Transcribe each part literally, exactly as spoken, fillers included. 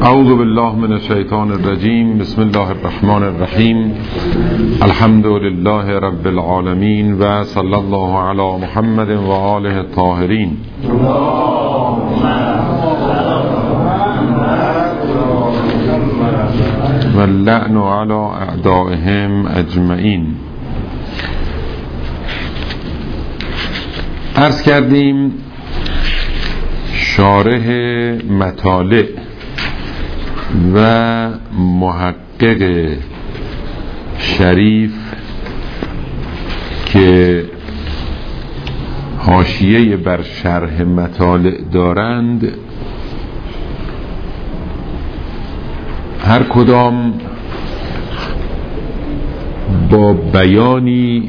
اعوذ بالله من الشیطان الرجیم. بسم الله الرحمن الرحیم. الحمد لله رب العالمین و صلی الله علی محمد و آله الطاهرین. و اللعن علی اعدائهم اجمعین. عرض کردیم شارح مطالع و محقق شریف که حاشیه بر شرح مطالع دارند هر کدام با بیانی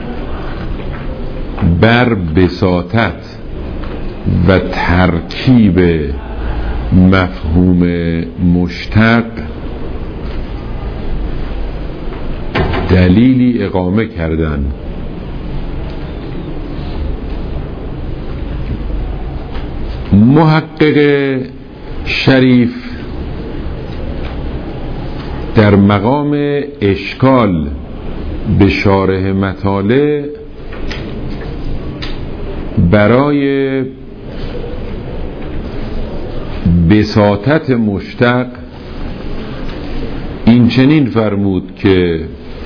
بر بساطت و ترکیب مفهوم مشتق دلیلی اقامه کردن. محقق شریف در مقام اشکال به شارح مطالع برای بساطت مشتق این چنین فرمود که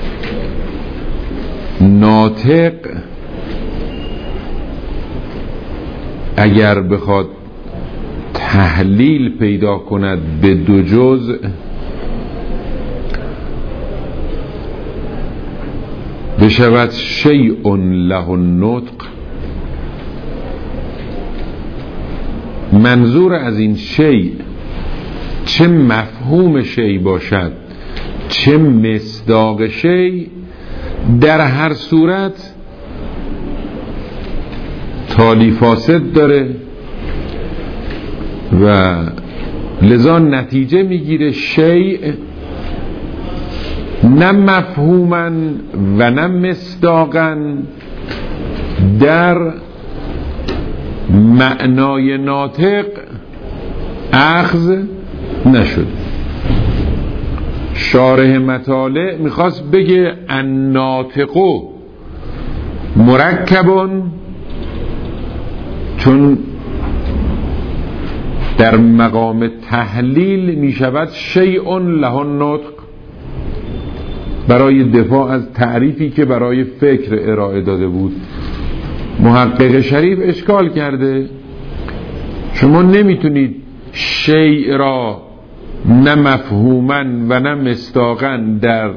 ناطق اگر بخواد تحلیل پیدا کند به دو جزء، بشود شیء له النطق. منظور از این شیء چه مفهوم شیء باشد چه مصداق شیء، در هر صورت تالی فاسد داره و لذا نتیجه میگیره شیء نه مفهوما و نه مصداقا در معنای ناطق اخذ نشد. شارح مطالع میخواست بگه الناطق مرکبون، چون در مقام تحلیل میشود شیء له النطق، برای دفاع از تعریفی که برای فکر ارائه داده بود. محقق شریف اشکال کرده شما نمیتونید شیء را نه مفهوما و نه مصداقا در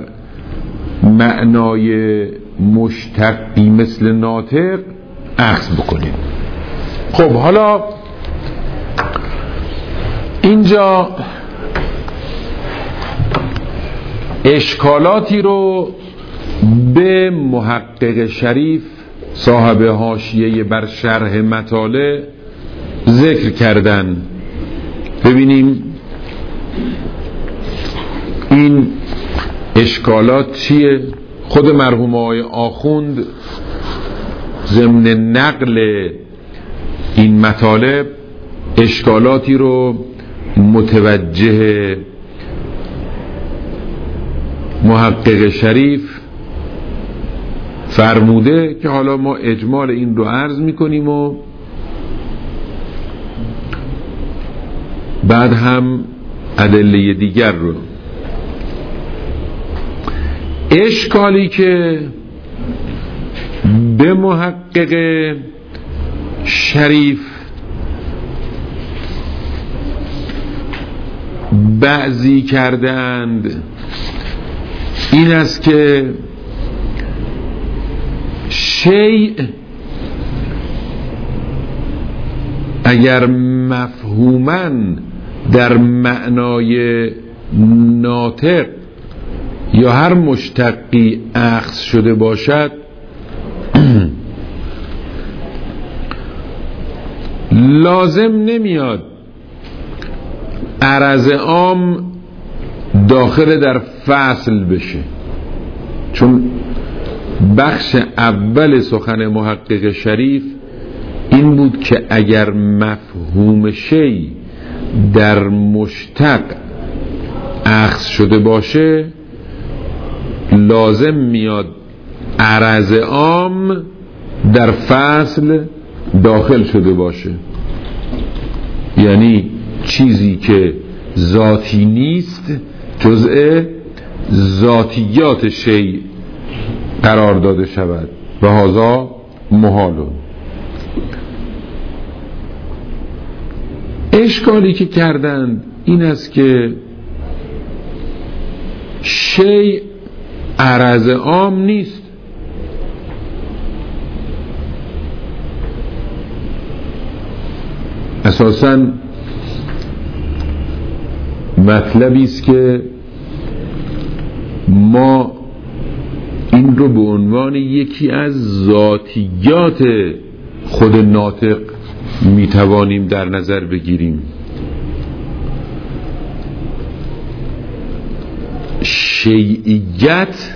معنای مشتقی مثل ناطق اخذ بکنید. خب حالا اینجا اشکالاتی رو به محقق شریف صاحب حاشیه بر شرح مطالع ذکر کردن. ببینیم این اشکالات چیه. خود مرحوم آقای آخوند ضمن نقل این مطالب اشکالاتی رو متوجه محقق شریف فرموده که حالا ما اجمال این رو عرض میکنیم و بعد هم ادله دیگر رو. اشکالی که به محقق شریف بعضی کردند این است که شیء اگر مفهوماً در معنای ناطق یا هر مشتقی اخذ شده باشد لازم نمیاد عرض عام داخل در فصل بشه، چون بخش اول سخن محقق شریف این بود که اگر مفهوم شی در مشتق اخذ شده باشه لازم میاد عرض عام در فصل داخل شده باشه، یعنی چیزی که ذاتی نیست جزء ذاتیات شیء قرار داده شود و هذا محالون. اشکالی که کردند این است که شیء عرض عام نیست. اساساً مطلبی است که ما این رو به عنوان یکی از ذاتیات خود ناطق میتوانیم در نظر بگیریم. شیعیت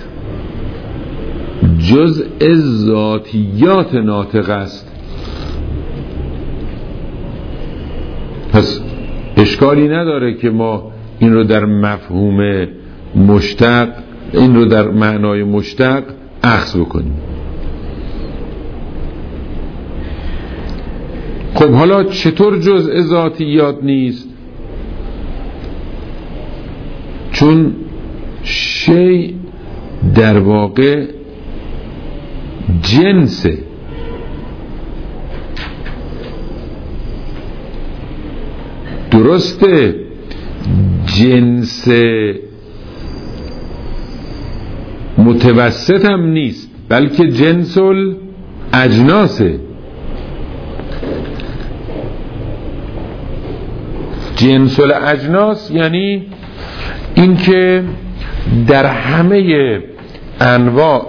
جزء ذاتیات ناطق است. پس اشکالی نداره که ما این رو در مفهوم مشتق، این رو در معنای مشتق اخذ بکنیم. خب حالا چطور جزء ذاتیات نیست؟ چون شیء در واقع جنسه، درسته جنس متوسط هم نیست بلکه جنس الاجناسه. جنس الاجناس یعنی این که در همه انواع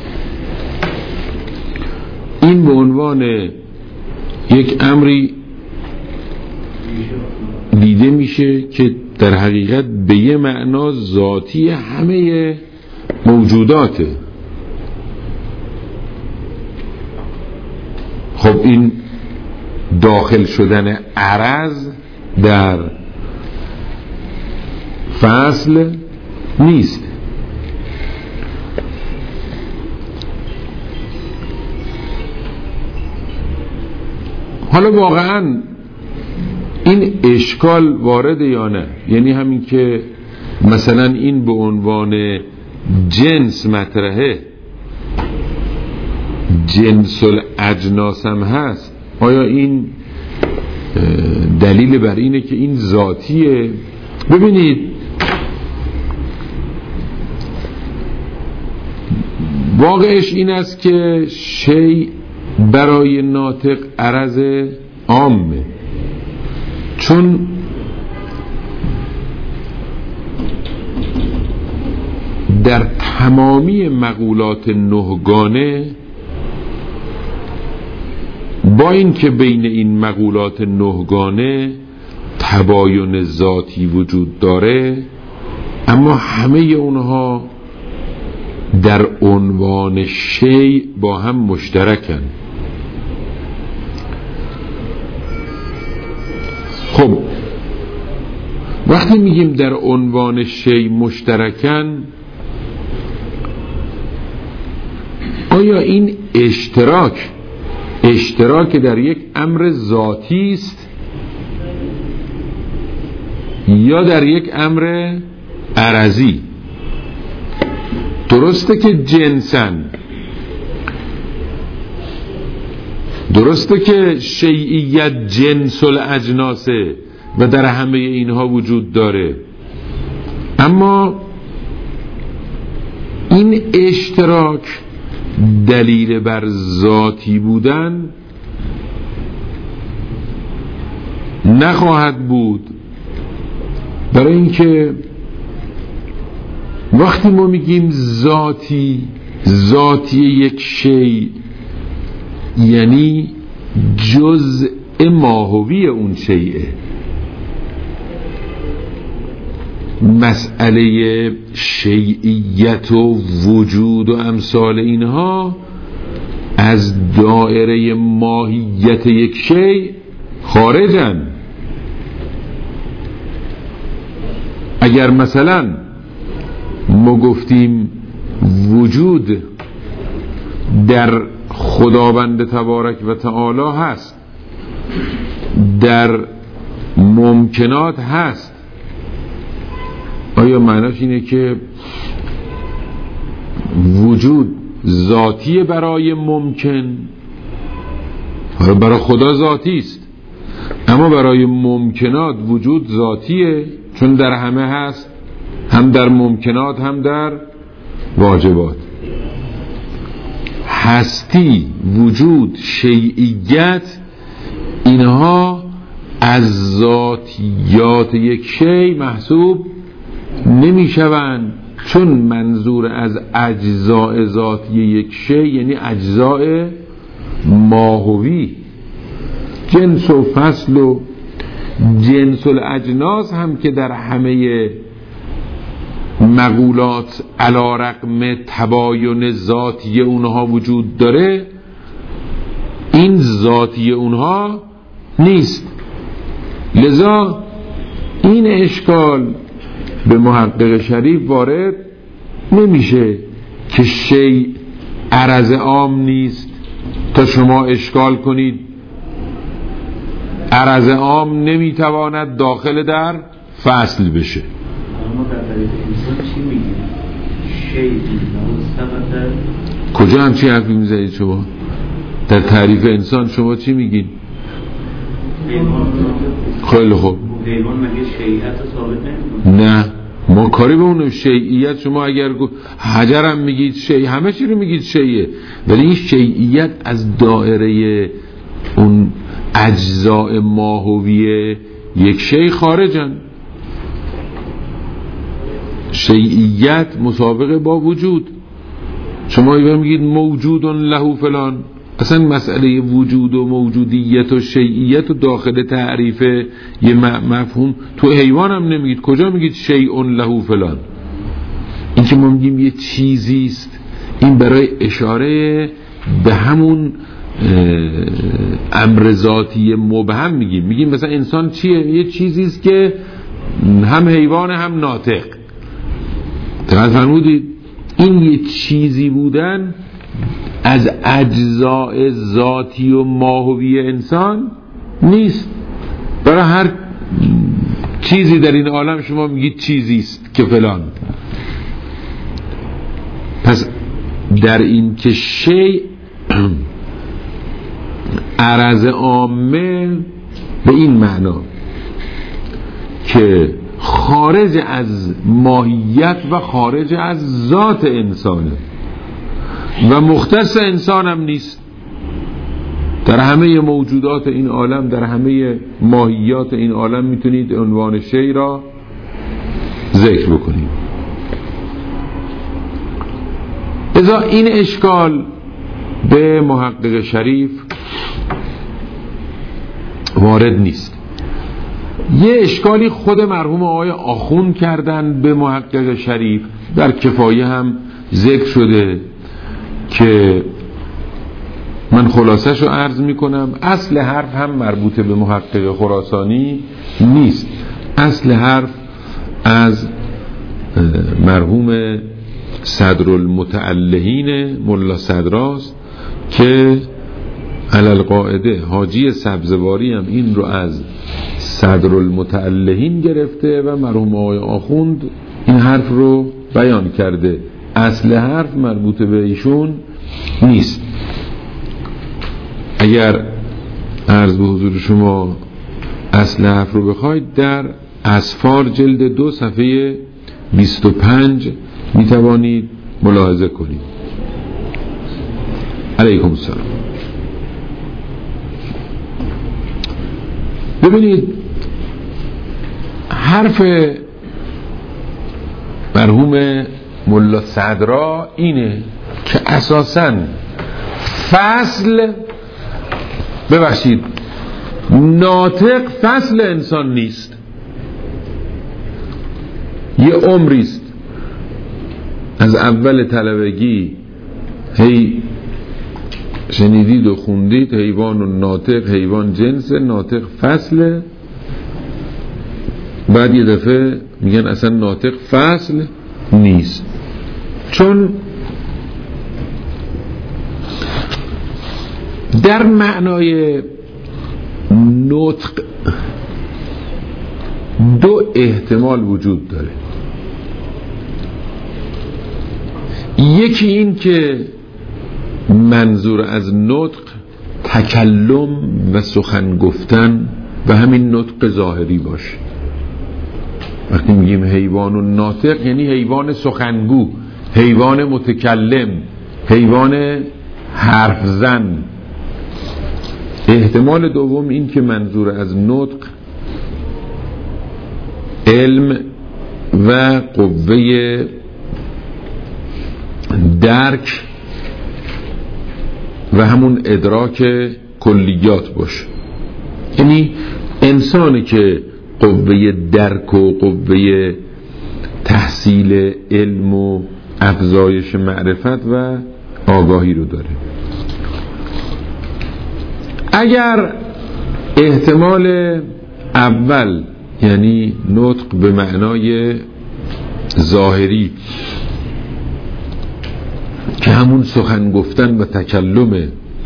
این به عنوان یک امری دیده میشه که در حقیقت به یه معنا ذاتی همه موجوداته. خب این داخل شدن عرض در فصل نیست. حالا واقعا این اشکال وارد یا نه؟ یعنی همین که مثلا این به عنوان جنس مطرحه، جنس الاجناس هم هست، آیا این دلیل بر اینه که این ذاتیه؟ ببینید واقعش این است که شیء برای ناطق عرض عامه، چون در تمامی مقولات نهگانه با این که بین این مقولات نهگانه تباین ذاتی وجود داره، اما همه اونها در عنوان شیء با هم مشترکن. خب وقتی میگیم در عنوان شیء مشترکن، آیا این اشتراک اشتراک در یک امر ذاتی است یا در یک امر عرضی؟ درسته که جنسن، درسته که شیعیت جنس الاجناسه و در همه اینها وجود داره، اما این اشتراک دلیل بر ذاتی بودن نخواهد بود، برای اینکه وقتی ما میگیم ذاتی ذاتی یک شیء یعنی جزء ماهوی اون شیء. مسئله شیعیت و وجود و امثال اینها از دایره ماهیت یک شیء خارجن. اگر مثلا ما گفتیم وجود در خداوند تبارک و تعالی هست، در ممکنات هست، آیا معناش اینه که وجود ذاتی برای ممکن؟ برای خدا ذاتی است، اما برای ممکنات وجود ذاتیه، چون در همه هست، هم در ممکنات هم در واجبات. هستی، وجود، شیعیت، اینها از ذاتیات یک شی محسوب نمی شوند، چون منظور از اجزاء ذاتی یک شی یعنی اجزاء ماهوی. جنس و فصل و جنس الاجناس هم که در همه مقولات علی رغم تباین ذاتی اونها وجود داره، این ذاتی اونها نیست. لذا این اشکال به محقق شریف وارد نمیشه که شیء عرض عام نیست تا شما اشکال کنید عرض عام نمیتواند داخل در فصل بشه. اما در تعریف انسان چی میگیم؟ شیء مستقل. کجا هم چی حرفی میزنید شما؟ در تعریف انسان شما چی میگین؟ خیلی خوب. حیوان مگه شیعیت ثابت نمیکنه؟ نه، ما کاری به اون شیعیت. شما اگر حجر هم میگید شیع، همه چی رو میگید شیعه، ولی این شیعیت از دایره اون اجزاء ماهوی یک شیء خارجن. شیعیت مسابقه با وجود. شما میگید موجود له فلان، اصلا مسئله وجود و موجودیت و شیعیت و داخل تعریف یه مفهوم تو حیوان هم نمیگید. کجا میگید شیء له فلان؟ این که ما میگیم یه چیزی است، این برای اشاره به همون امر ذاتی مبهم میگیم. میگیم مثلا انسان چیه؟ یه چیزی است که هم حیوان هم ناطق. دقیق فرمودید؟ این یه چیزی بودن از اجزاء ذاتی و ماهوی انسان نیست. برای هر چیزی در این عالم شما میگید چیزی است که فلان. پس در این که شیء عرض عامه به این معنا که خارج از ماهیت و خارج از ذات انسانه و مختص انسان هم نیست. در همه موجودات این عالم، در همه ماهیات این عالم میتونید عنوان شیء را ذکر بکنید. لذا این اشکال به محقق شریف وارد نیست. یه اشکالی خود مرحوم آقای آخوند کردن به محقق شریف، در کفایه هم ذکر شده که من خلاصش رو عرض میکنم. اصل حرف هم مربوط به محقق خراسانی نیست. اصل حرف از مرحوم صدرالمتعلهین ملا صدراست که علل قاعده حاجی سبزواری هم این رو از صدرالمتعلهین گرفته و مرحوم آقای آخوند این حرف رو بیان کرده. اصل حرف مربوط به ایشون نیست. اگر عرض به حضور شما اصل حرف رو بخواید، در اسفار جلد دو صفحه بیست و پنج میتوانید ملاحظه کنید. علیکم السلام. ببینید حرف مرحوم ملا صدرا اینه که اساساً فصل ببخشید ناطق فصل انسان نیست، یه عمریست از اول طلبگی هی شنیدید و خوندید حیوان و ناطق، حیوان جنس، ناطق فصل. بعد یه دفعه میگن اصلا ناطق فصل نیست، چون در معنای نطق دو احتمال وجود داره. یکی این که منظور از نطق تکلم و سخن گفتن و همین نطق ظاهری باشه. وقتی میگیم حیوان ناطق یعنی حیوان سخنگو، حیوان متکلم، حیوان حرف زن. احتمال دوم این که منظور از نطق علم و قوه درک و همون ادراک کلیات باشه. یعنی انسانی که قوه درک و قوه تحصیل علم و افزایش معرفت و آگاهی رو داره. اگر احتمال اول یعنی نطق به معنای ظاهری که همون سخن گفتن و تکلمه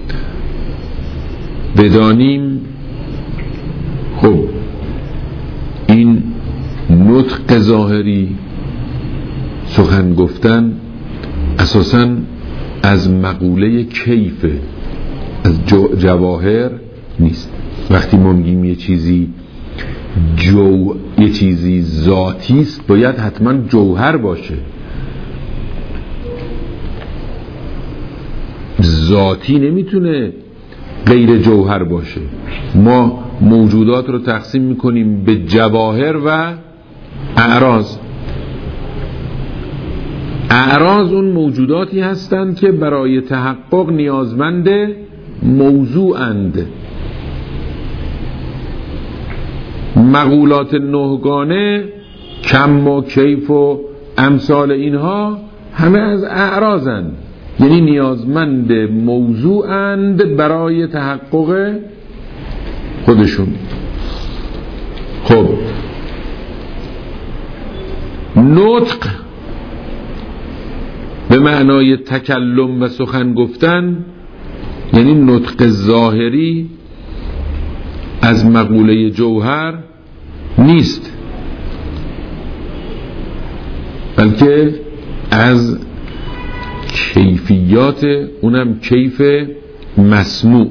بدانیم، خب این نطق ظاهری سخن گفتن اساساً از مقوله کیفه، از جواهر نیست. وقتی ما میگیم یه چیزی جو یه چیزی ذاتی است باید حتما جوهر باشه. ذاتی نمیتونه غیر جوهر باشه. ما موجودات رو تقسیم میکنیم به جواهر و اعراض. اعراض اون موجوداتی هستند که برای تحقق نیازمند موضوعند. مقولات نهگانه کم و کیف و امثال اینها همه از اعراضند، یعنی نیازمند موضوعند برای تحقق خودشون. خب نطق به معنای تکلم و سخن گفتن یعنی نطق ظاهری از مقوله جوهر نیست، بلکه از کیفیات، اونم کیف مسموع.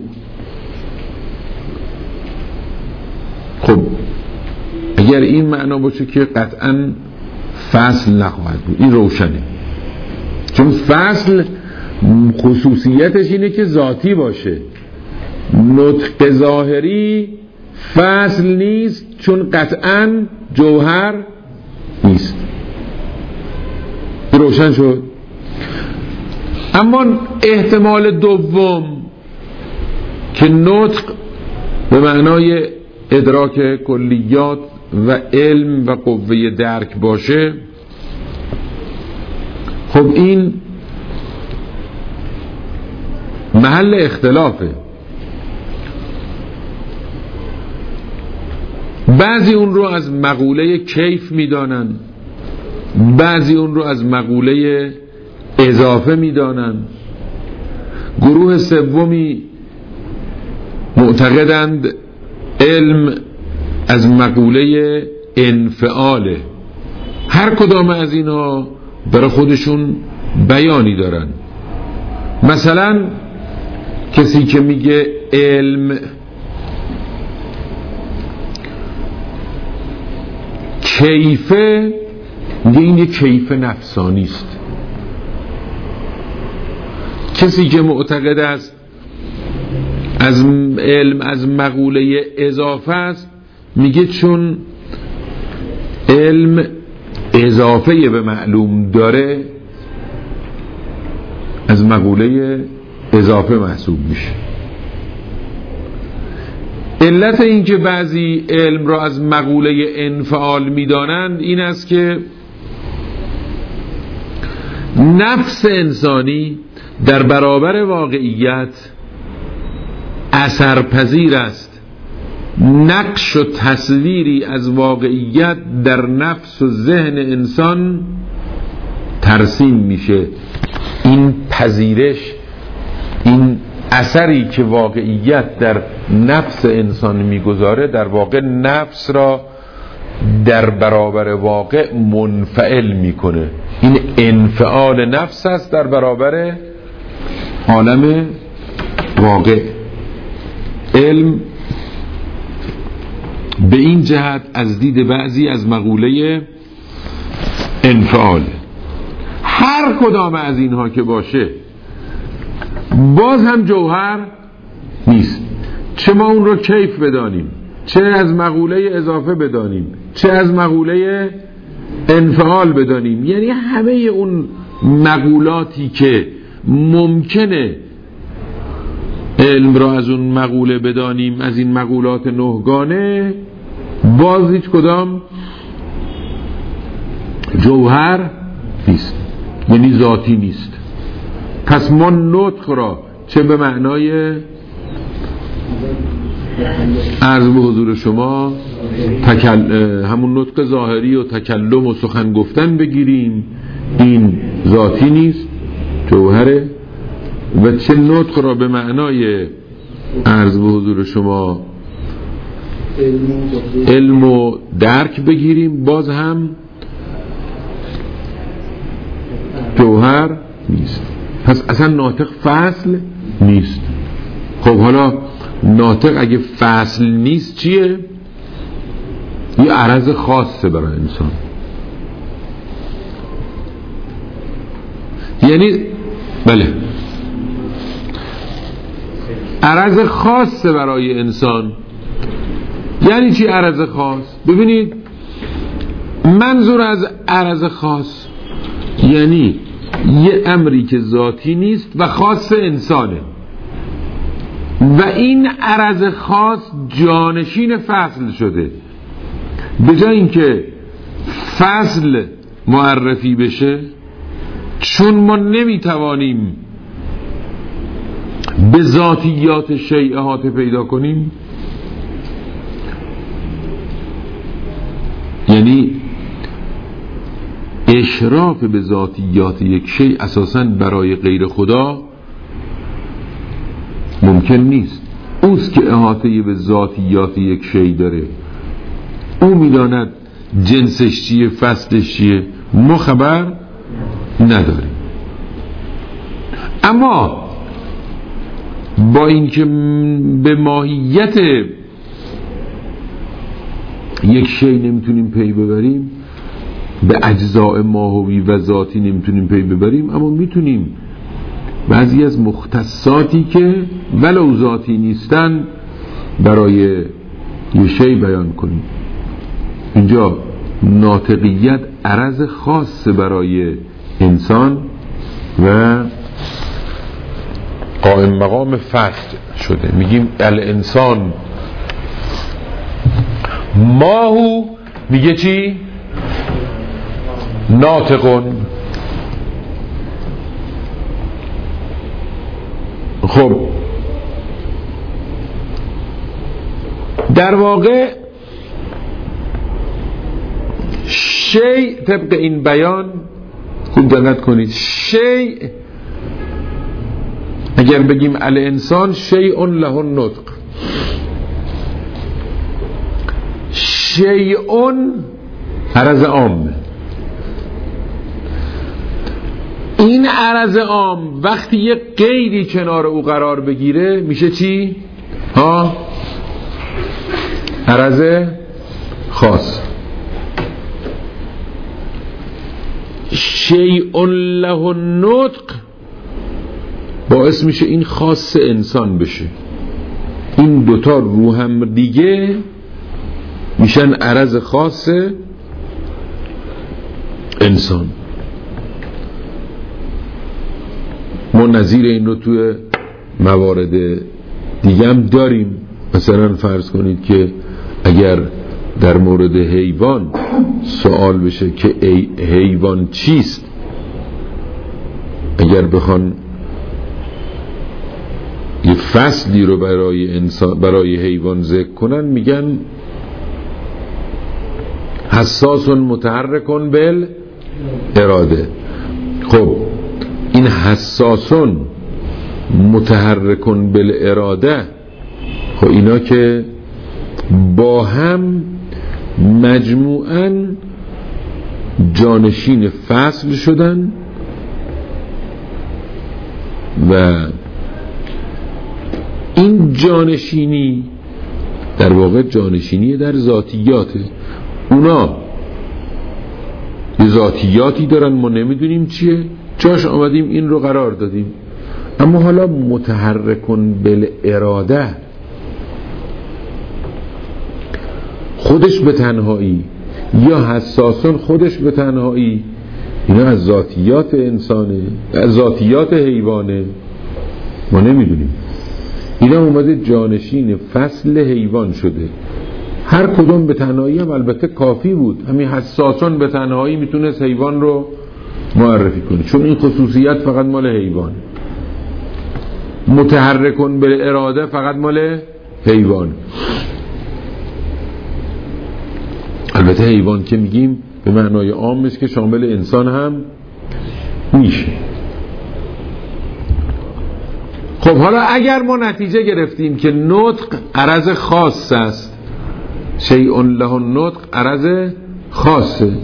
خب اگر این معنا باشه که قطعا فصل نخواهد بود، این روشنه، چون فصل خصوصیتش اینه که ذاتی باشه. نطق ظاهری فصل نیست چون قطعا جوهر نیست. روشن شد؟ اما احتمال دوم که نطق به معنای ادراک کلیات و علم و قوه درک باشه، خب این محل اختلافه. بعضی اون رو از مقوله کیف میدانن، بعضی اون رو از مقوله اضافه میدانن. گروه سومی معتقدند علم از مقوله انفعاله. هر کدام از اینا برای خودشون بیانی دارن. مثلا کسی که میگه علم کیفه، میگه این یه کیف نفسانی است. کسی که معتقد است از علم از مقوله اضافه است، میگه چون علم اضافه به معلوم داره از مقوله اضافه محسوب میشه. علت این که بعضی علم را از مقوله انفعال میدانند این است که نفس انسانی در برابر واقعیت اثرپذیر است نقش و تصویری از واقعیت در نفس و ذهن انسان ترسیم میشه. این پذیرش، این اثری که واقعیت در نفس انسان میگذاره، در واقع نفس را در برابر واقع منفعل میکنه. این انفعال نفس است در برابر عالم واقع. علم به این جهت از دید بعضی از مقوله انفعال. هر کدام از اینها که باشه باز هم جوهر نیست، چه ما اون رو کیف بدانیم، چه از مقوله اضافه بدانیم، چه از مقوله انفعال بدانیم. یعنی همه اون مقولاتی که ممکنه علم را از اون مقوله بدانیم، از این مقولات نهگانه، باز هیچ کدام جوهر نیست، یعنی ذاتی نیست. پس ما نطق را چه به معنای عرض به حضور شما تکل... همون نطق ظاهری و تکلم و سخن گفتن بگیریم، این ذاتی نیست، جوهره. و چه نطق را به معنای عرض به حضور شما علم و درک بگیریم، باز هم جوهر نیست. پس اصلا ناطق فصل نیست. خب حالا ناطق اگه فصل نیست چیه؟ یه عرض خاصه برای انسان. یعنی بله عرض خاصه برای انسان. یعنی چی عرض خاص؟ ببینید منظور از عرض خاص یعنی یه امری که ذاتی نیست و خاص انسانه و این عرض خاص جانشین فصل شده. به جای اینکه فصل معرفی بشه، چون ما نمیتوانیم به ذاتیات شیء احاطه پیدا کنیم، یعنی اشراف به ذاتیات یک شیء اساساً برای غیر خدا ممکن نیست. اوست که احاطه به ذاتیات یک شیء داره، او میداند جنسش چیه، فصلش چیه، ما خبر نداریم. اما با اینکه به ماهیت یک شیء نمیتونیم پی ببریم، به اجزاء ماهوی و ذاتی نمیتونیم پی ببریم، اما میتونیم بعضی از مختصاتی که ولو ذاتی نیستن برای یه شیء بیان کنیم. اینجا ناطقیت عرض خاص برای انسان و قائم مقام فصل شده. میگیم الانسان ماهو، میگه چی؟ ناطقون. خب در واقع شیء طبق این بیان خوب دقت کنید، شیء اگر بگیم الانسان شیء له النطق، شیء عرض عام. این عرض عام وقتی یک قیدی کنار او قرار بگیره میشه چی؟ ها؟ عرض خاص. شیء له النطق باعث میشه این خاص انسان بشه. این دوتا رو هم دیگه میشن عرض خاص انسان. ما نظیر این رو توی موارد دیگه هم داریم. مثلا فرض کنید که اگر در مورد حیوان سوال بشه که ای حیوان چیست، اگر بخوان یه فصلی رو برای انسان برای حیوان ذکر کنن میگن حساس متحرک بال اراده. خب این حساسون متحرکون بالاراده، خب اینا که با هم مجموعاً جانشین فصل شدن و این جانشینی در واقع جانشینی در ذاتیاته. اونا ذاتیاتی دارن ما نمیدونیم چیه، جاش آمدیم این رو قرار دادیم. اما حالا متحرکون بالاراده خودش به تنهایی یا حساسون خودش به تنهایی، اینا از ذاتیات انسانه، از ذاتیات حیوانه، ما نمیدونیم. اینا اومده جانشین فصل حیوان شده. هر کدوم به تنهایی هم البته کافی بود، همین حساسون به تنهایی میتونست حیوان رو معرفی کنه، چون این خصوصیت فقط مال حیوان. متحرکون به اراده فقط مال حیوان. البته حیوان که میگیم به معنای عامش که شامل انسان هم میشه. خب حالا اگر ما نتیجه گرفتیم که نطق عرض خاص است، شیء له النطق عرض خاصه،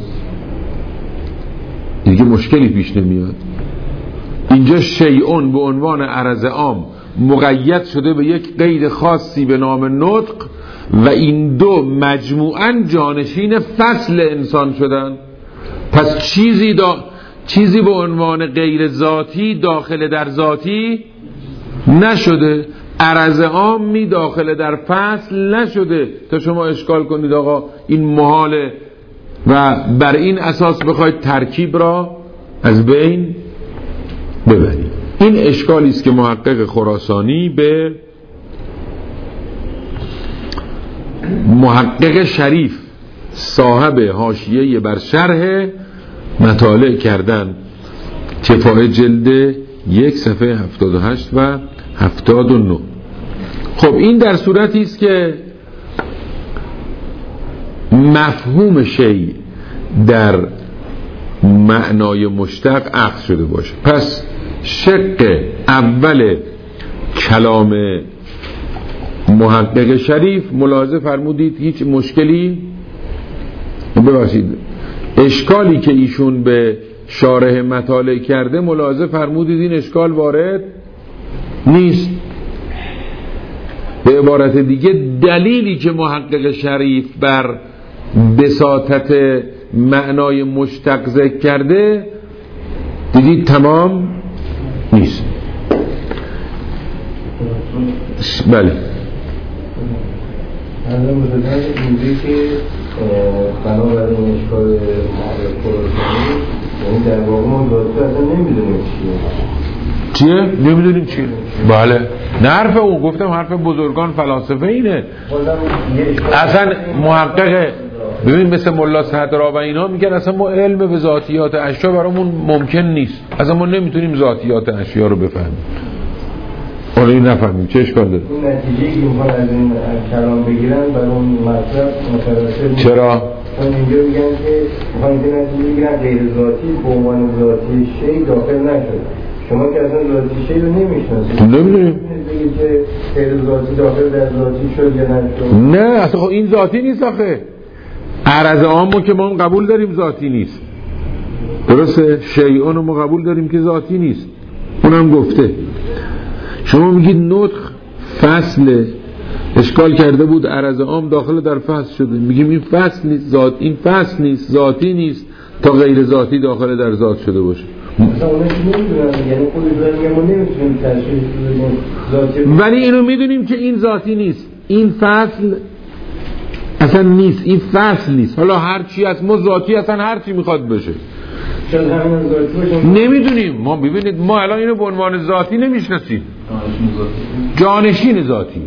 دیگه مشکلی پیش نمیاد. اینجا شیء به عنوان عرض عام مقید شده به یک قید خاصی به نام نطق و این دو مجموعاً جانشین فصل انسان شدن. پس چیزی دا چیزی به عنوان غیر ذاتی داخل در ذاتی نشده، عرض عامی داخل در فصل نشده تا شما اشکال کنید آقا این محاله و بر این اساس بخواید ترکیب را از بین ببرید. این اشکالی است که محقق خراسانی به محقق شریف صاحب حاشیه بر شرح مطالع کردن، کفایه جلد یک صفحه هفتاد و هشت و هفتاد و نه. خب این در صورتی است که مفهوم شیء در معنای مشتق اخذ شده باشه. پس شق اول کلام محقق شریف ملاحظه فرمودید هیچ مشکلی، ببخشید اشکالی که ایشون به شارح مطالع کرده ملاحظه فرمودید این اشکال وارد نیست. به عبارت دیگه دلیلی که محقق شریف بر بساطت معنای مشتق ذکر کرده دیدید تمام نیست. بله هنده بزرگان اینجایی که بنابراین این اشکال معرف خراسانی، یعنی در واقع ما ذاتی اصلا نمیدونیم چیه چیه؟ نمیدونیم چیه؟ بله نه حرف اون، گفتم حرف بزرگان فلاسفه اینه. اصلا محقق ببین مثل ملا صدرا و اینا میگن اصلا ما علم به ذاتیات اشیا برامون ممکن نیست، اصلا ما نمیتونیم ذاتیات اشیا رو بفهمیم. حالا این نفهمیم چه اشکال داره؟ اون نتیجه که میخوان از این کلام بگیرن برای اون مطلب متوسط چرا؟ چون اینجا میگن که میخوان این نتیجه بگیرن غیر ذاتی به عنوان ذاتی شی داخل نشد. شما که اصلا ذاتی شی رو نمیشناسید، نمیدونیم بگید که غیر ذاتی داخل در ذاتی شد یا نشد. نه اصلا این ذاتی نیست آخه. عرض عامو که ما قبول داریم ذاتی نیست، درسته؟ شیعون رو ما قبول داریم که ذاتی نیست، اونم گفته. شما میگید نطق فصل اشکال کرده بود عرض عام داخل در فصل شده، میگیم این فصل نیست، ذات این فصل نیست، ذاتی نیست تا غیر ذاتی داخل در ذات شده باشه. ولی اینو میدونیم که این ذاتی نیست، این فصل اصلا نیست، این فصل نیست. حالا هر چی از ما ذاتی اصلا هر چی میخواد بشه نمیدونیم. ما ببینید ما الان اینو به عنوان ذاتی نمیشناسیم، جانشین ذاتی.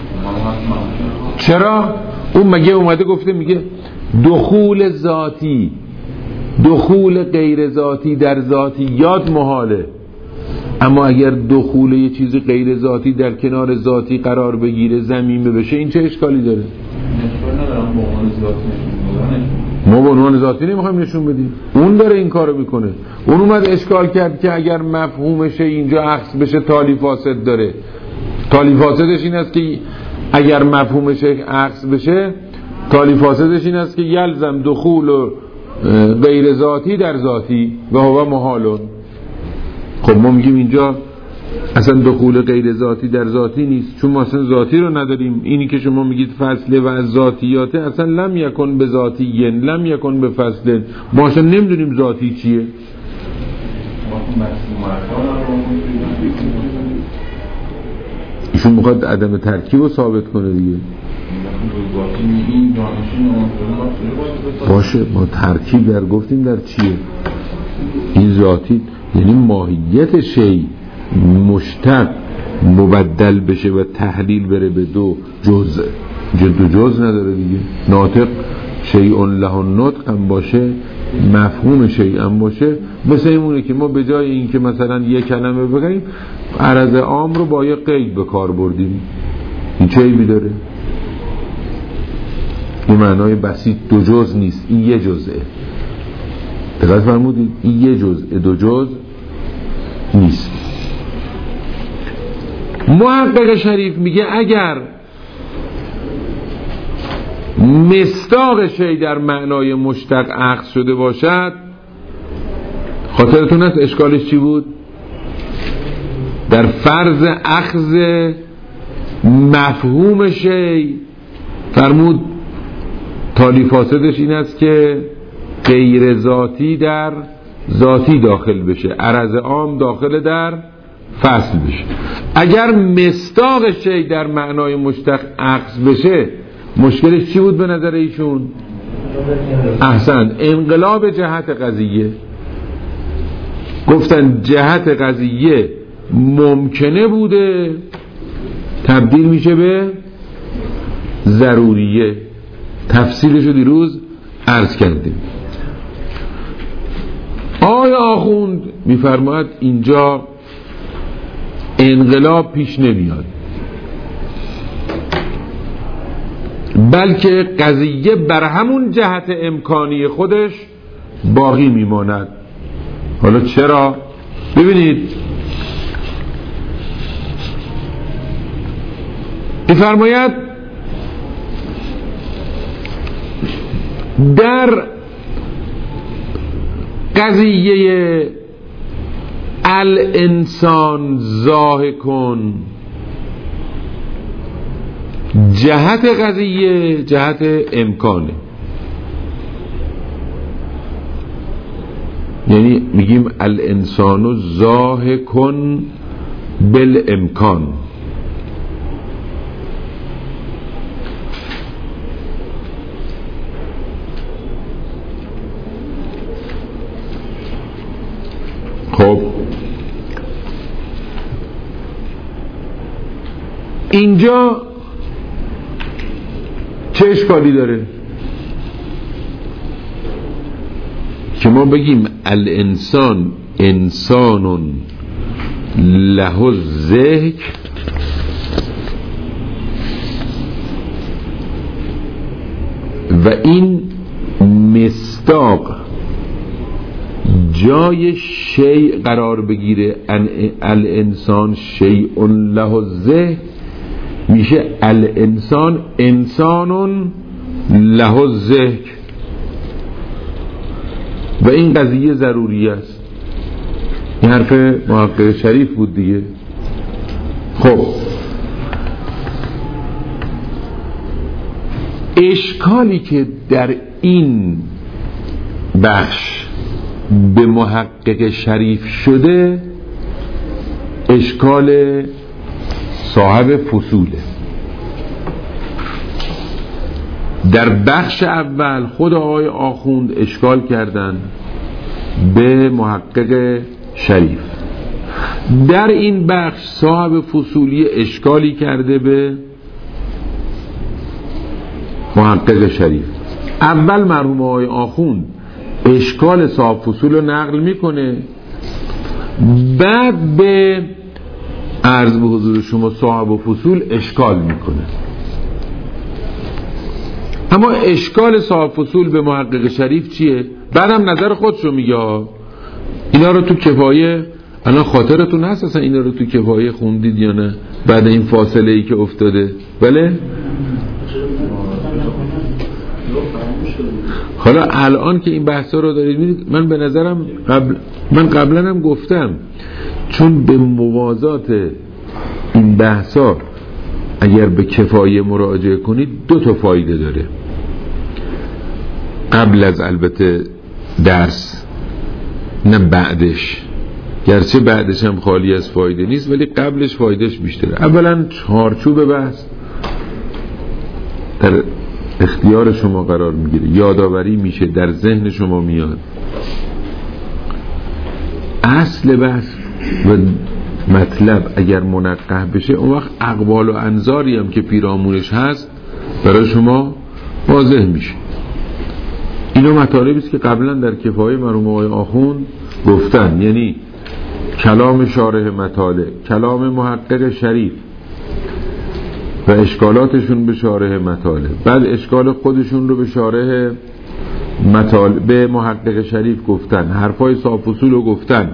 چرا؟ اون مگه اومده گفته میگه دخول ذاتی دخول غیر ذاتی در ذاتیات محاله. اما اگر دخول یه چیز غیر ذاتی در کنار ذاتی قرار بگیره، ضمیمه بشه، این چه اشکالی داره؟ ما به عنوان ذاتی نمیخوایم نشون بدیم، اون داره این کارو میکنه. اون اومد اشکال کرد که اگر مفهومش اینجا عکس بشه تالی فاسد داره. تالی فاسدش این است که اگر مفهومش عکس بشه، تالی فاسدش این است که یلزم دخول و غیر ذاتی در ذاتی و هو محالون. خب ما میگیم اینجا اصلا دخول غیر ذاتی در ذاتی نیست، چون ما اصلا ذاتی رو نداریم. اینی که شما میگید فصله و از ذاتیاته، اصلا لم یکن به ذاتیین، لم یکن به فصله. ما اصلا نمیدونیم ذاتی چیه. ایشون میخواد عدم ترکیب رو ثابت کنه دیگه. باشه، ما ترکیب در گفتیم در چیه؟ این ذاتی یعنی ماهیت شی مشتق مبدل بشه و تحلیل بره به دو جزء. دو جزء نداره دیگه. ناطق شیء له النطق هم باشه، مفهوم شیء هم باشه. مثل اینه که ما به جای این که مثلا یک کلمه بگیم، عرض عام رو با یه قید به کار بردیم. این چه عیبی داره؟ این معنای بسیط دو جزء نیست، این یه جزءه. دقت فرمودید؟ این یه جزء، دو جزء نیست. محقق شریف میگه اگر مصداق شی در معنای مشتق اخذ شده باشد، خاطرتون هست اشکالش چی بود؟ در فرض اخذ مفهوم شی فرمود تالی فاسدش این است که غیر ذاتی در ذاتی داخل بشه، عرض عام داخل در فصل بشه. اگر مصداق شی در معنای مشتق اخذ بشه، مشکلش چی بود به نظر ایشون؟ احسن، انقلاب جهت قضیه. گفتن جهت قضیه ممکنه بوده تبدیل میشه به ضروریه. تفصیلشو دیروز عرض کردیم. آقای آخوند میفرماید اینجا انقلاب پیش نمیاد، بلکه قضیه بر همون جهت امکانی خودش باقی میماند. حالا چرا؟ ببینید میفرماید در قضیه الانسان ضاحکون، جهت قضیه جهت امکانه. یعنی میگیم الانسان ضاحکون بالامکان. خب اینجا چه اشکالی داره که ما بگیم الانسان انسان له الذکر و این مصداق جای شیء قرار بگیره، الانسان شیء له الذکر، میشه الانسان انسان له الذکر و این قضیه ضروری است. این حرف محقق شریف بود دیگه. خب اشکالی که در این بخش به محقق شریف شده اشکال صاحب فصوله. در بخش اول خود آقای آخوند اشکال کردن به محقق شریف، در این بخش صاحب فصولی اشکالی کرده به محقق شریف. اول مرحوم آقای آخوند اشکال صاحب فصول رو نقل میکنه، بعد به عرض به حضور شما صاحب و فصول اشکال میکنه. اما اشکال صاحب فصول به محقق شریف چیه؟ بعدم نظر خودشو میگه. اینا رو تو کفایه الان خاطرتون هست اصلا اینا رو تو کفایه خوندید یا نه بعد این فاصله ای که افتاده؟ بله؟ حالا الان که این بحثا رو دارید میدید، من به نظرم قبل من قبلا هم گفتم چون به موازات این بحثا اگر به کفایه مراجعه کنید دو تا فایده داره قبل از البته درس، نه بعدش، گرچه بعدش هم خالی از فایده نیست ولی قبلش فایدهش بیشتره. اولا چارچوب بحث در اختیار شما قرار میگیره، یادآوری میشه، در ذهن شما میاد اصل بحث و مطلب. اگر منقح بشه اون وقت اقوال و انظاری هم که پیرامونش هست برای شما واضح میشه. اینا مطالبی است که قبلا در کفایه مرحوم آقای آخوند گفتن، یعنی کلام شارح مطالب، کلام محقق شریف و اشکالاتشون به شارح مطالب، بعد اشکال خودشون رو به شارح مطالب به محقق شریف گفتن، حرفای صاحب فصول رو گفتن،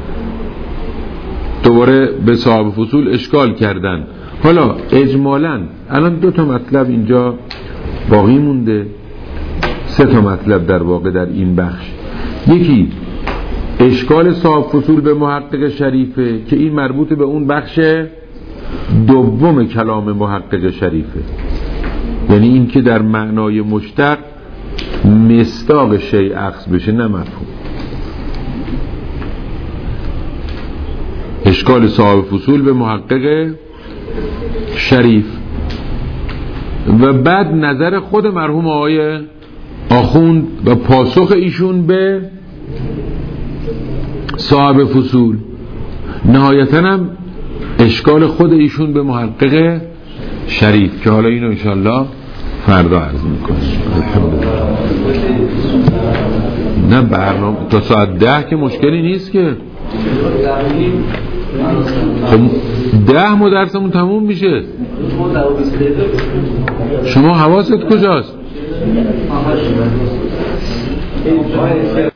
دوباره به صاحب فصول اشکال کردن. حالا اجمالاً الان دو تا مطلب اینجا باقی مونده، سه تا مطلب در واقع در این بخش. یکی اشکال صاحب فصول به محقق شریفه که این مربوط به اون بخش دوم کلام محقق شریفه، یعنی این که در معنای مشتق مصداق شیء اخذ بشه نه مفهوم. اشکال صاحب فصول به محقق شریف و بعد نظر خود مرحوم آقای آخوند و پاسخ ایشون به صاحب فصول، نهایتاً هم اشکال خود ایشون به محقق شریف که حالا اینو انشالله فردا عرض میکنیم. نه برنامه تا ساعت ده که مشکلی نیست که، خب ده ما درسمون تموم میشه. شما حواست کجاست؟